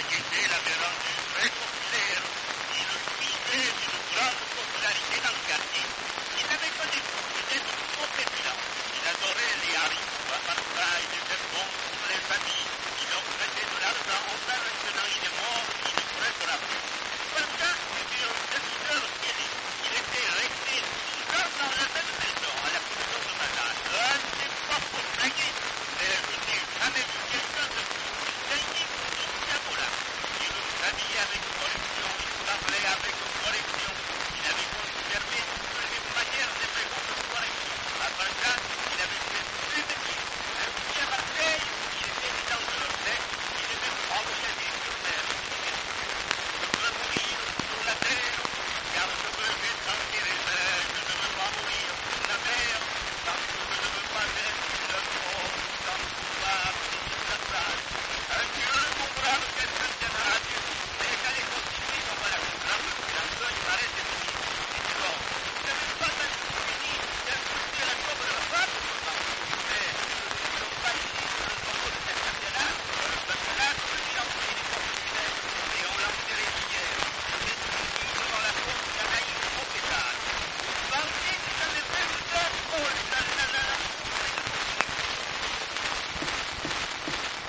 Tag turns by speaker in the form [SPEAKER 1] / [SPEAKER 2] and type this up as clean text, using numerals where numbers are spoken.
[SPEAKER 1] était la verrue très populaire. Il vivait d'une grande popularité dans le quartier. Il n'avait pas des d'être trop populaire. Il adorait les haricots à pastèque, il était bon pour les amis. Il offrait de l'argent aux pères maintenant